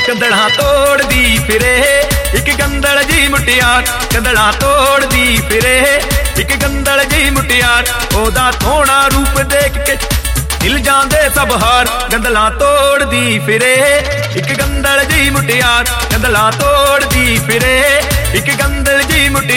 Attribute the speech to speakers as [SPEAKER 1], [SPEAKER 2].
[SPEAKER 1] ਕੰਦੜਾਂ ਤੋੜਦੀ ਫਿਰੇ ਇੱਕ ਗੰਦਲ ਜੀ ਮੁਟਿਆਰ, ਕੰਦੜਾਂ ਤੋੜਦੀ ਫਿਰੇ ਇੱਕ ਗੰਦਲ ਜੀ ਮੁਟਿਆਰ। ਉਹਦਾ ਸੋਹਣਾ ਰੂਪ ਦੇਖ ਕੇ ਹਿਲ ਜਾਂਦੇ ਸਭ ਹਾਰ, ਗੰਦਲਾਂ ਤੋੜਦੀ ਫਿਰੇ ਇੱਕ ਗੰਦਲ ਜੀ ਮੁਟਿਆਰ, ਗੰਦਲਾਂ ਤੋੜਦੀ ਫਿਰੇ ਇੱਕ ਗੰਦਲ ਜੀ ਮੁਟਿਆਰ।